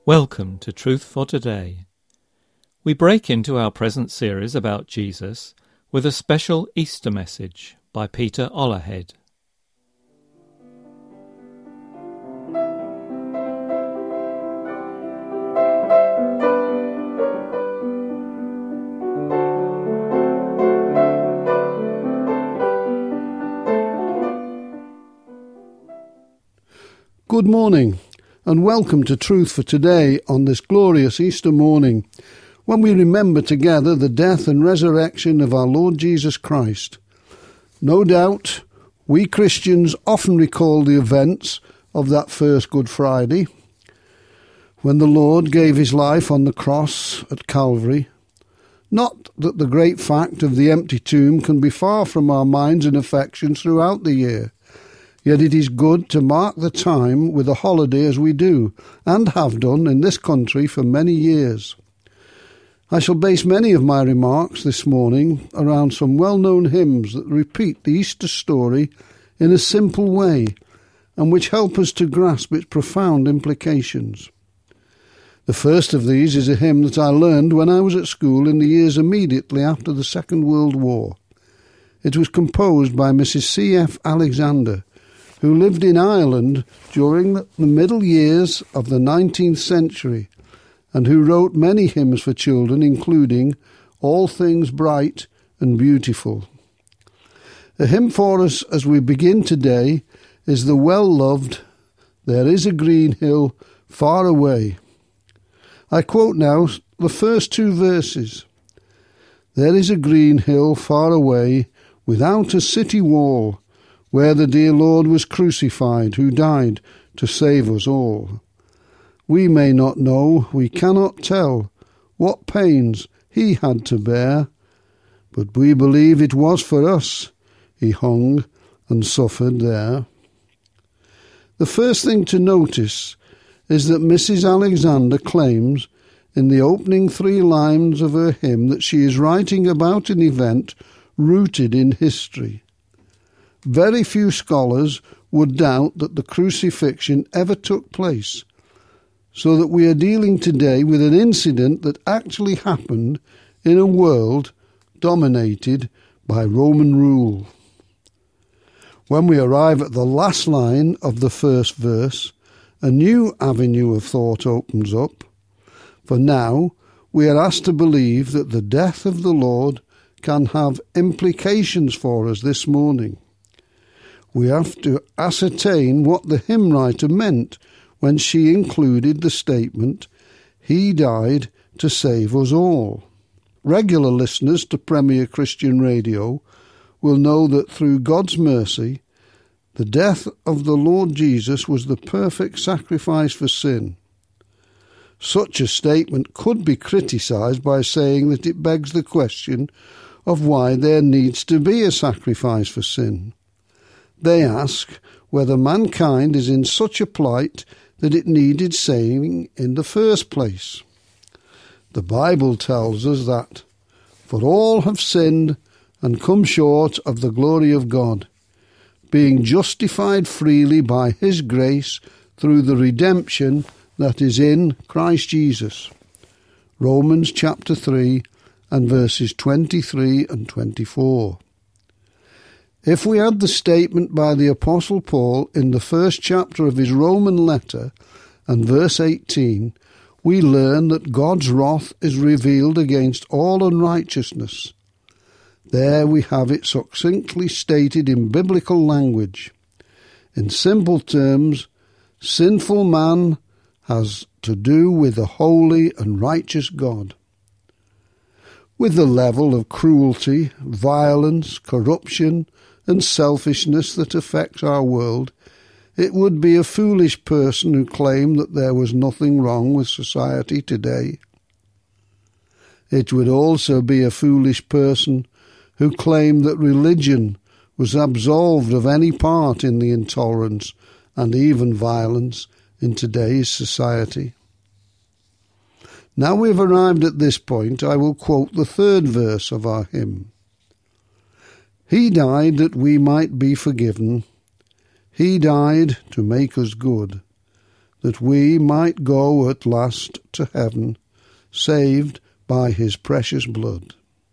Welcome to Truth for Today. We break into our present series about Jesus with a special Easter message by Peter Ollerhead. Good morning and welcome to Truth for Today on this glorious Easter morning when we remember together the death and resurrection of our Lord Jesus Christ. No doubt we Christians often recall the events of that first Good Friday when the Lord gave his life on the cross at Calvary. Not that the great fact of the empty tomb can be far from our minds and affections throughout the year. Yet it is good to mark the time with a holiday as we do, and have done in this country for many years. I shall base many of my remarks this morning around some well-known hymns that repeat the Easter story in a simple way, and which help us to grasp its profound implications. The first of these is a hymn that I learned when I was at school in the years immediately after the Second World War. It was composed by Mrs. C.F. Alexander, who lived in Ireland during the middle years of the 19th century, and who wrote many hymns for children, including All Things Bright and Beautiful. A hymn for us as we begin today is the well-loved There is a Green Hill Far Away. I quote now the first two verses. There is a green hill far away, without a city wall, where the dear Lord was crucified, who died to save us all. We may not know, we cannot tell, what pains he had to bear, but we believe it was for us he hung and suffered there. The first thing to notice is that Mrs. Alexander claims in the opening 3 lines of her hymn that she is writing about an event rooted in history. Very few scholars would doubt that the crucifixion ever took place, so that we are dealing today with an incident that actually happened in a world dominated by Roman rule. When we arrive at the last line of the first verse, a new avenue of thought opens up. For now, we are asked to believe that the death of the Lord can have implications for us this morning. We have to ascertain what the hymn writer meant when she included the statement, He died to save us all. Regular listeners to Premier Christian Radio will know that through God's mercy, the death of the Lord Jesus was the perfect sacrifice for sin. Such a statement could be criticised by saying that it begs the question of why there needs to be a sacrifice for sin. They ask whether mankind is in such a plight that it needed saving in the first place. The Bible tells us that, for all have sinned and come short of the glory of God, being justified freely by his grace through the redemption that is in Christ Jesus. Romans chapter 3 and verses 23 and 24. If we add the statement by the Apostle Paul in the first chapter of his Roman letter and verse 18, we learn that God's wrath is revealed against all unrighteousness. There we have it succinctly stated in biblical language. In simple terms, sinful man has to do with the holy and righteous God. With the level of cruelty, violence, corruption, and selfishness that affects our world, it would be a foolish person who claimed that there was nothing wrong with society today. It would also be a foolish person who claimed that religion was absolved of any part in the intolerance and even violence in today's society. Now we've arrived at this point, I will quote the third verse of our hymn. He died that we might be forgiven. He died to make us good. that we might go at last to heaven, saved by his precious blood.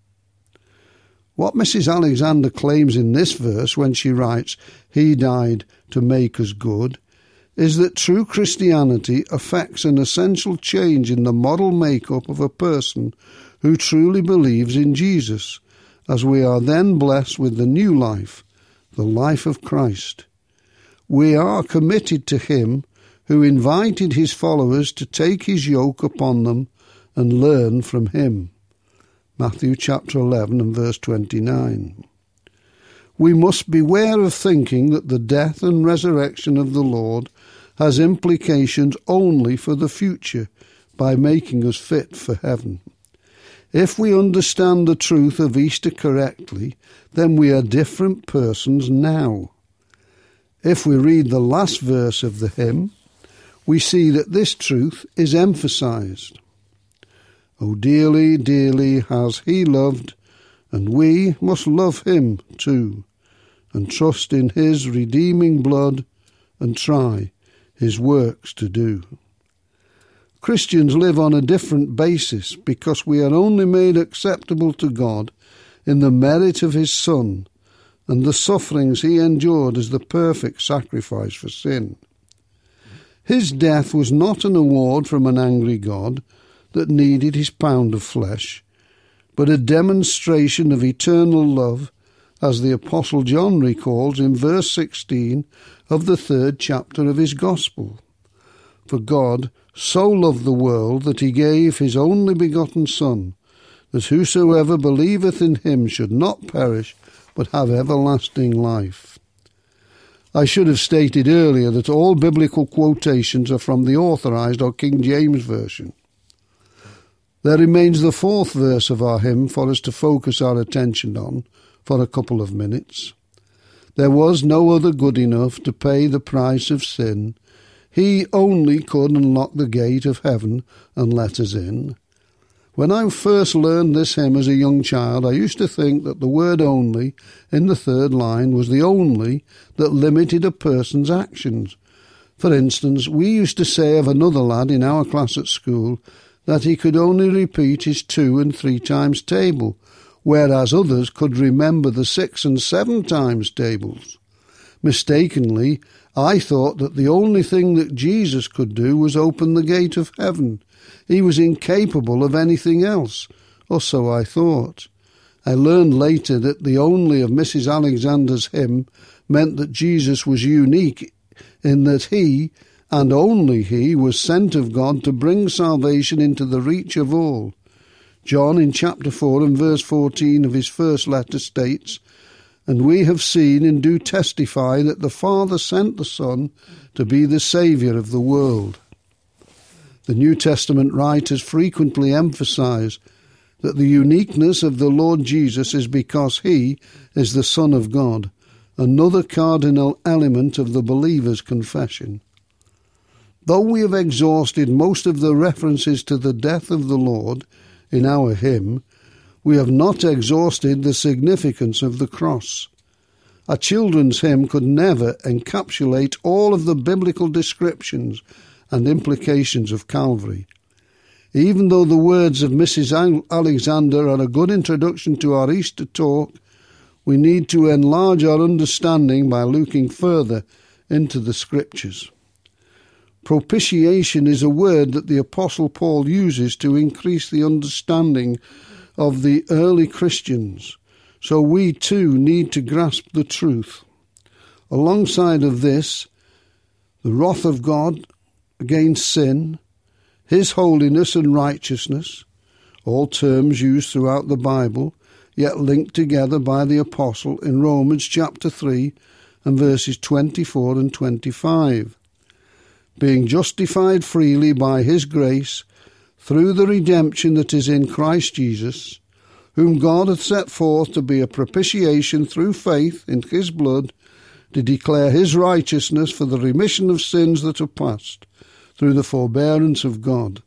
What Mrs. Alexander claims in this verse when she writes, "He died to make us good," is that true Christianity affects an essential change in the moral makeup of a person who truly believes in Jesus, as we are then blessed with the new life, the life of Christ. We are committed to him who invited his followers to take his yoke upon them and learn from him. Matthew chapter 11 and verse 29. We must beware of thinking that the death and resurrection of the Lord has implications only for the future by making us fit for heaven. If we understand the truth of Easter correctly, then we are different persons now. If we read the last verse of the hymn, we see that this truth is emphasized. "Oh, dearly, dearly has he loved, and we must love him too, and trust in his redeeming blood, and try his works to do." Christians live on a different basis because we are only made acceptable to God in the merit of his Son and the sufferings he endured as the perfect sacrifice for sin. His death was not an award from an angry God that needed his pound of flesh, but a demonstration of eternal love, as the Apostle John recalls in verse 16 of the 3rd chapter of his Gospel. "For God so loved the world that he gave his only begotten Son, that whosoever believeth in him should not perish, but have everlasting life." I should have stated earlier that all biblical quotations are from the Authorized or King James Version. There remains the 4th verse of our hymn for us to focus our attention on for a couple of minutes. "There was no other good enough to pay the price of sin. He only could unlock the gate of heaven and let us in." When I first learned this hymn as a young child, I used to think that the word "only" in the 3rd line was the only that limited a person's actions. For instance, we used to say of another lad in our class at school that he could only repeat his 2 and 3 times table, whereas others could remember the 6 and 7 times tables. Mistakenly, I thought that the only thing that Jesus could do was open the gate of heaven. He was incapable of anything else, or so I thought. I learned later that the "only" of Mrs. Alexander's hymn meant that Jesus was unique in that he, and only he, was sent of God to bring salvation into the reach of all. John in chapter 4 and verse 14 of his first letter states, "And we have seen and do testify that the Father sent the Son to be the Saviour of the world." The New Testament writers frequently emphasize that the uniqueness of the Lord Jesus is because he is the Son of God, another cardinal element of the believer's confession. Though we have exhausted most of the references to the death of the Lord in our hymn, we have not exhausted the significance of the cross. A children's hymn could never encapsulate all of the biblical descriptions and implications of Calvary. Even though the words of Mrs. Alexander are a good introduction to our Easter talk, we need to enlarge our understanding by looking further into the Scriptures. Propitiation is a word that the Apostle Paul uses to increase the understanding of the early Christians, so we too need to grasp the truth. Alongside of this, the wrath of God against sin, his holiness and righteousness, all terms used throughout the Bible, yet linked together by the Apostle in Romans chapter 3 and verses 24 and 25. Being justified freely by his grace, through the redemption that is in Christ Jesus, whom God hath set forth to be a propitiation through faith in his blood, to declare his righteousness for the remission of sins that are past, through the forbearance of God.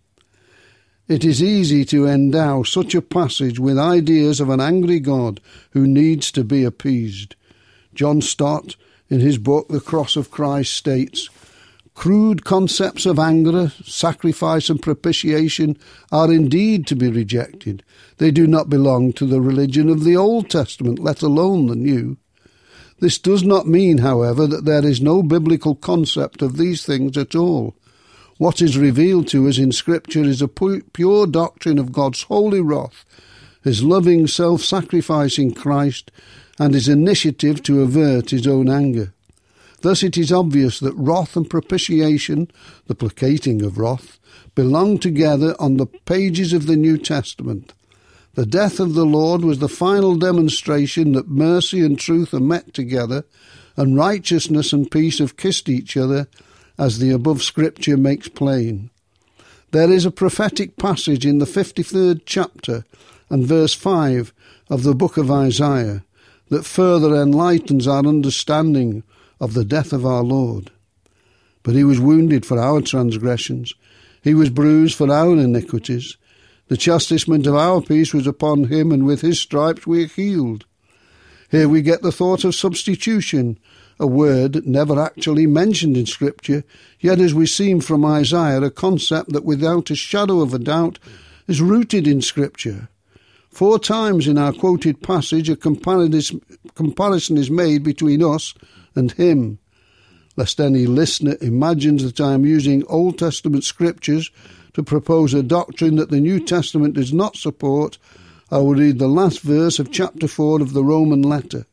It is easy to endow such a passage with ideas of an angry God who needs to be appeased. John Stott, in his book The Cross of Christ, states, crude concepts of anger, sacrifice and propitiation are indeed to be rejected. They do not belong to the religion of the Old Testament, let alone the New. This does not mean, however, that there is no biblical concept of these things at all. What is revealed to us in Scripture is a pure doctrine of God's holy wrath, his loving, self-sacrificing Christ, and his initiative to avert his own anger. Thus it is obvious that wrath and propitiation, the placating of wrath, belong together on the pages of the New Testament. The death of the Lord was the final demonstration that mercy and truth are met together, and righteousness and peace have kissed each other, as the above Scripture makes plain. There is a prophetic passage in the 53rd chapter and verse 5 of the book of Isaiah that further enlightens our understanding of the death of our Lord. But he was wounded for our transgressions, he was bruised for our iniquities. The chastisement of our peace was upon him, and with his stripes we are healed. Here we get the thought of substitution, a word never actually mentioned in Scripture, yet as we see from Isaiah, a concept that without a shadow of a doubt is rooted in Scripture. 4 times in our quoted passage a comparison is made between us and him. Lest any listener imagines that I am using Old Testament Scriptures to propose a doctrine that the New Testament does not support, I will read the last verse of chapter 4 of the Roman letter.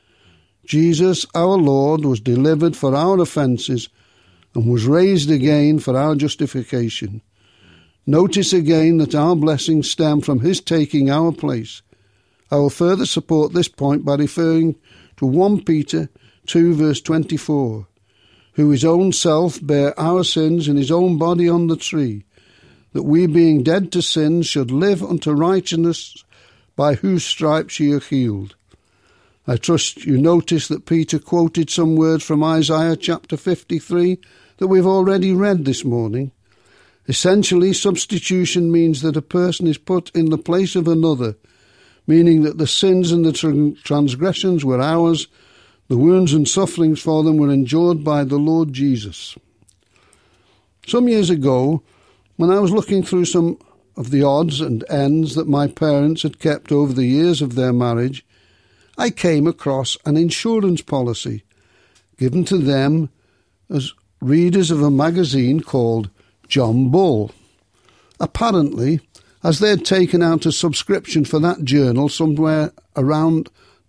Jesus, our Lord, was delivered for our offences and was raised again for our justification. Notice again that our blessings stem from his taking our place. I will further support this point by referring to 1 Peter 2 verse 24, who his own self bare our sins in his own body on the tree, that we being dead to sins should live unto righteousness, by whose stripes ye are healed. I trust you notice that Peter quoted some words from Isaiah chapter 53 that we've already read this morning. Essentially, substitution means that a person is put in the place of another, meaning that the sins and the transgressions were ours, the wounds and sufferings for them were endured by the Lord Jesus. Some years ago, when I was looking through some of the odds and ends that my parents had kept over the years of their marriage, I came across an insurance policy given to them as readers of a magazine called John Bull. Apparently, as they had taken out a subscription for that journal somewhere around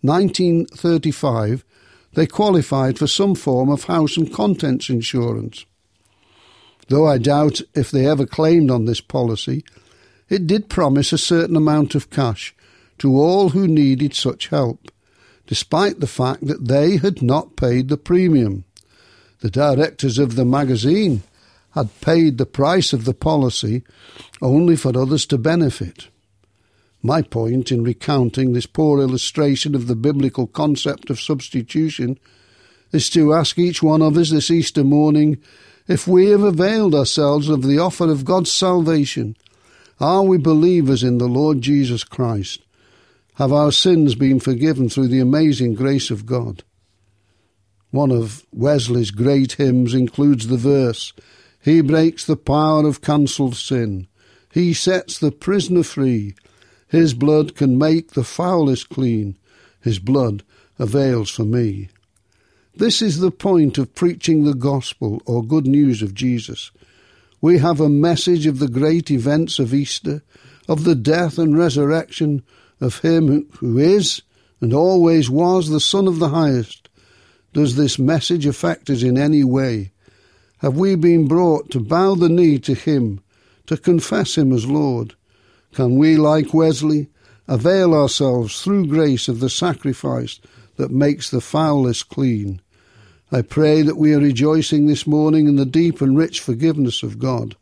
1935, they qualified for some form of house and contents insurance. Though I doubt if they ever claimed on this policy, it did promise a certain amount of cash to all who needed such help, despite the fact that they had not paid the premium. The directors of the magazine had paid the price of the policy only for others to benefit. My point in recounting this poor illustration of the biblical concept of substitution is to ask each one of us this Easter morning if we have availed ourselves of the offer of God's salvation. Are we believers in the Lord Jesus Christ? Have our sins been forgiven through the amazing grace of God? One of Wesley's great hymns includes the verse, "He breaks the power of cancelled sin. He sets the prisoner free. His blood can make the foulest clean. His blood avails for me." This is the point of preaching the gospel or good news of Jesus. We have a message of the great events of Easter, of the death and resurrection of him who is and always was the Son of the Highest. Does this message affect us in any way? Have we been brought to bow the knee to him, to confess him as Lord? Can we, like Wesley, avail ourselves through grace of the sacrifice that makes the foulest clean? I pray that we are rejoicing this morning in the deep and rich forgiveness of God.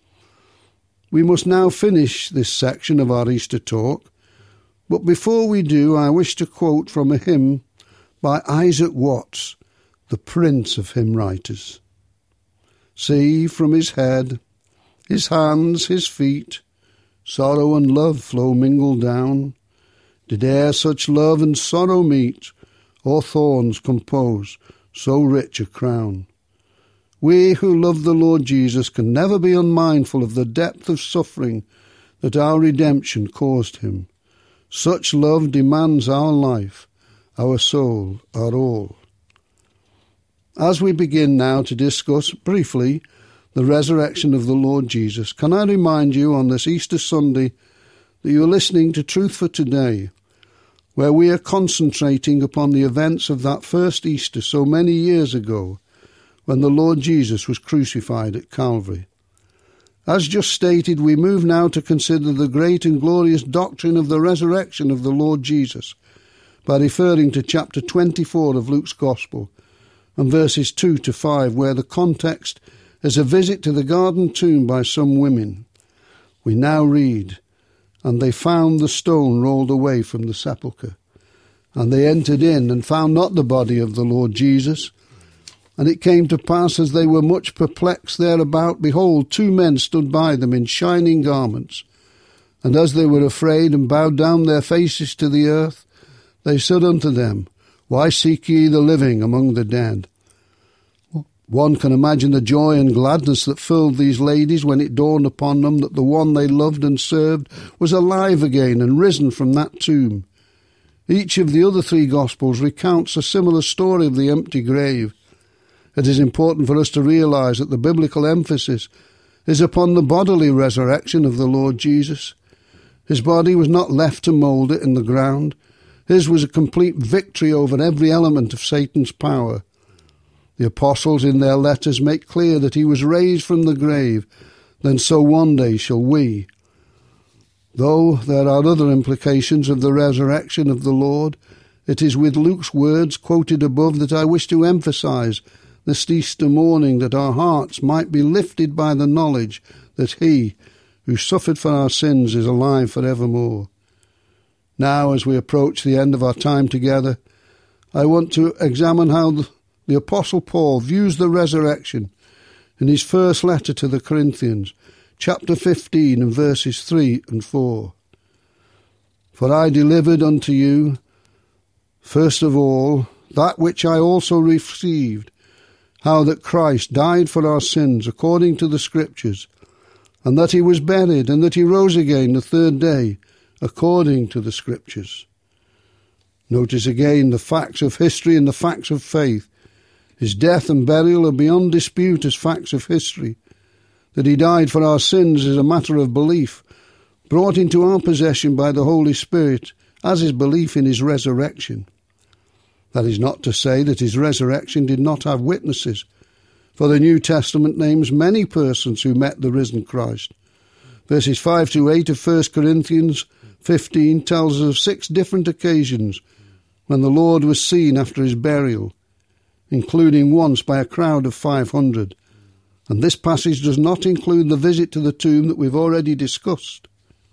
We must now finish this section of our Easter talk, but before we do, I wish to quote from a hymn by Isaac Watts, the prince of hymn writers. See from his head, his hands, his feet, sorrow and love flow mingled down. Did e'er such love and sorrow meet, or thorns compose so rich a crown? We who love the Lord Jesus can never be unmindful of the depth of suffering that our redemption caused him. Such love demands our life, our soul, our all. As we begin now to discuss briefly the resurrection of the Lord Jesus, can I remind you on this Easter Sunday that you are listening to Truth for Today, where we are concentrating upon the events of that first Easter so many years ago, when the Lord Jesus was crucified at Calvary. As just stated, we move now to consider the great and glorious doctrine of the resurrection of the Lord Jesus by referring to chapter 24 of Luke's Gospel and verses 2 to 5, where the context is a visit to the garden tomb by some women. We now read, "And they found the stone rolled away from the sepulchre. And they entered in and found not the body of the Lord Jesus. And it came to pass, as they were much perplexed thereabout, behold, 2 men stood by them in shining garments. And as they were afraid and bowed down their faces to the earth, they said unto them, Why seek ye the living among the dead?" One can imagine the joy and gladness that filled these ladies when it dawned upon them that the one they loved and served was alive again and risen from that tomb. Each of the other 3 Gospels recounts a similar story of the empty grave. It is important for us to realize that the biblical emphasis is upon the bodily resurrection of the Lord Jesus. His body was not left to moulder in the ground. His was a complete victory over every element of Satan's power. The apostles in their letters make clear that he was raised from the grave, then so one day shall we. Though there are other implications of the resurrection of the Lord, it is with Luke's words quoted above that I wish to emphasize this Easter morning, that our hearts might be lifted by the knowledge that he who suffered for our sins is alive forevermore. Now, as we approach the end of our time together, I want to examine how the Apostle Paul views the resurrection in his first letter to the Corinthians, chapter 15 and verses 3 and 4. "For I delivered unto you, first of all, that which I also received, how that Christ died for our sins according to the Scriptures, and that he was buried, and that he rose again the 3rd day according to the Scriptures." Notice again the facts of history and the facts of faith. His death and burial are beyond dispute as facts of history. That he died for our sins is a matter of belief, brought into our possession by the Holy Spirit, as is belief in his resurrection. That is not to say that his resurrection did not have witnesses, for the New Testament names many persons who met the risen Christ. Verses 5 to 8 of 1 Corinthians 15 tells us of 6 different occasions when the Lord was seen after his burial, including once by a crowd of 500. And this passage does not include the visit to the tomb that we've already discussed.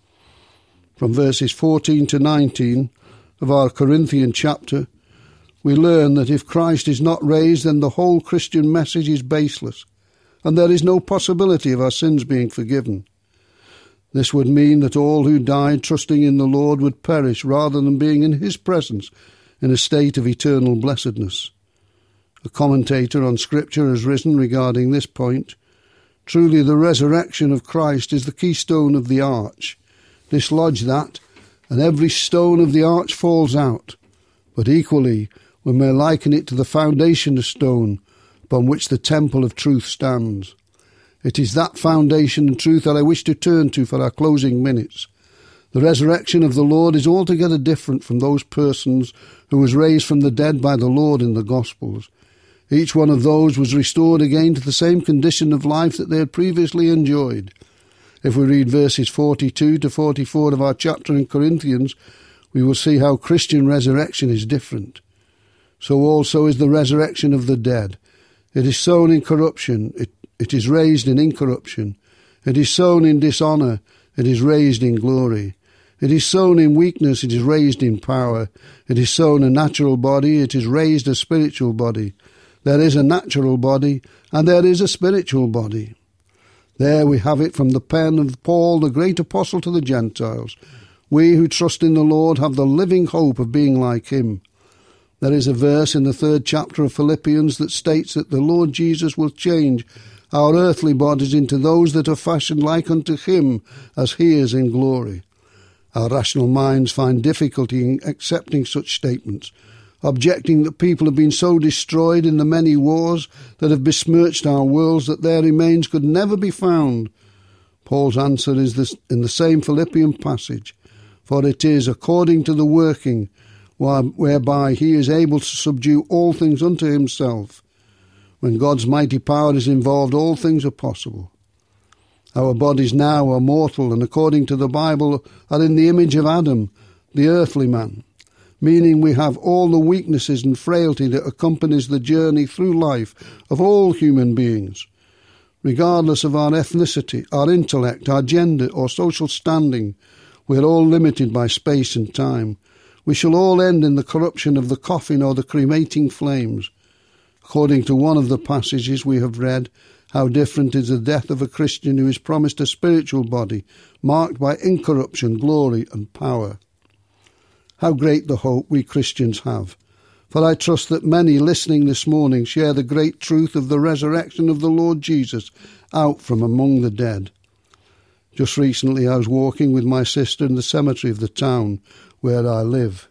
From verses 14 to 19 of our Corinthian chapter, we learn that if Christ is not raised, then the whole Christian message is baseless, and there is no possibility of our sins being forgiven. This would mean that all who died trusting in the Lord would perish rather than being in his presence in a state of eternal blessedness. A commentator on Scripture has written regarding this point, "Truly the resurrection of Christ is the keystone of the arch. Dislodge that, and every stone of the arch falls out. But equally, we may liken it to the foundation stone upon which the temple of truth stands. It is that foundation and truth that I wish to turn to for our closing minutes. The resurrection of the Lord is altogether different from those persons who was raised from the dead by the Lord in the Gospels. Each one of those was restored again to the same condition of life that they had previously enjoyed. If we read verses 42 to 44 of our chapter in Corinthians, we will see how Christian resurrection is different. So also is the resurrection of the dead. It is sown in corruption, it is raised in incorruption. It is sown in dishonour, it is raised in glory. It is sown in weakness, it is raised in power. It is sown a natural body, it is raised a spiritual body. There is a natural body, and there is a spiritual body. There we have it from the pen of Paul, the great apostle to the Gentiles. We who trust in the Lord have the living hope of being like him. There is a verse in the 3rd chapter of Philippians that states that the Lord Jesus will change our earthly bodies into those that are fashioned like unto him as he is in glory. Our rational minds find difficulty in accepting such statements, objecting that people have been so destroyed in the many wars that have besmirched our worlds that their remains could never be found. Paul's answer is this in the same Philippian passage, for it is according to the working whereby he is able to subdue all things unto himself. When God's mighty power is involved, all things are possible. Our bodies now are mortal and, according to the Bible, are in the image of Adam, the earthly man, meaning we have all the weaknesses and frailty that accompanies the journey through life of all human beings. Regardless of our ethnicity, our intellect, our gender or social standing, we are all limited by space and time. We shall all end in the corruption of the coffin or the cremating flames. According to one of the passages we have read, how different is the death of a Christian who is promised a spiritual body, marked by incorruption, glory and power. How great the hope we Christians have. For I trust that many listening this morning share the great truth of the resurrection of the Lord Jesus out from among the dead. Just recently I was walking with my sister in the cemetery of the town where I live.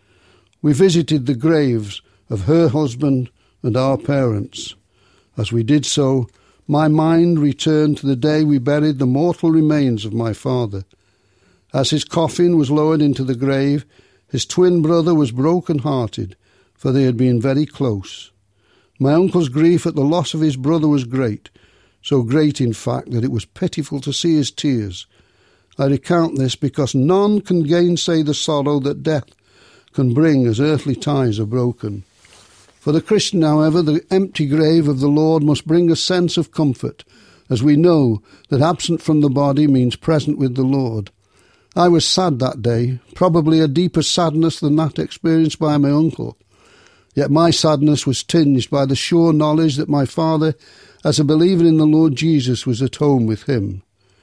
We visited the graves of her husband and our parents. As we did so, my mind returned to the day we buried the mortal remains of my father. As his coffin was lowered into the grave, his twin brother was broken-hearted, for they had been very close. My uncle's grief at the loss of his brother was great, so great in fact that it was pitiful to see his tears. I recount this because none can gainsay the sorrow that death can bring as earthly ties are broken. For the Christian, however, the empty grave of the Lord must bring a sense of comfort, as we know that absent from the body means present with the Lord. I was sad that day, probably a deeper sadness than that experienced by my uncle. Yet my sadness was tinged by the sure knowledge that my father, as a believer in the Lord Jesus, was at home with him.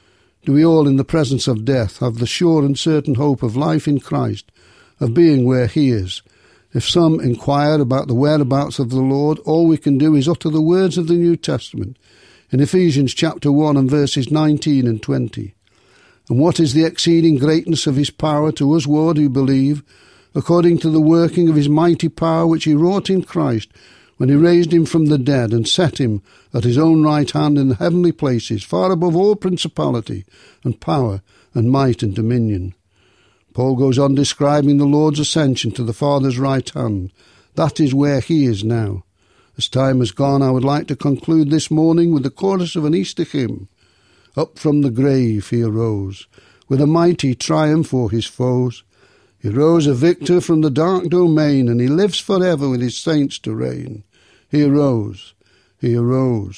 Do we all, in the presence of death, have the sure and certain hope of life in Christ, of being where he is? If some inquire about the whereabouts of the Lord, all we can do is utter the words of the New Testament in Ephesians chapter 1 and verses 19 and 20. And what is the exceeding greatness of his power to us who believe, according to the working of his mighty power which he wrought in Christ, when he raised him from the dead and set him at his own right hand in the heavenly places, far above all principality and power and might and dominion. Paul goes on describing the Lord's ascension to the Father's right hand. That is where he is now. As time has gone, I would like to conclude this morning with the chorus of an Easter hymn. Up from the grave he arose, with a mighty triumph o'er his foes. He rose a victor from the dark domain, and he lives forever with his saints to reign. He arose,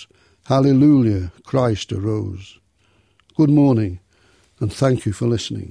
hallelujah, Christ arose. Good morning, and thank you for listening.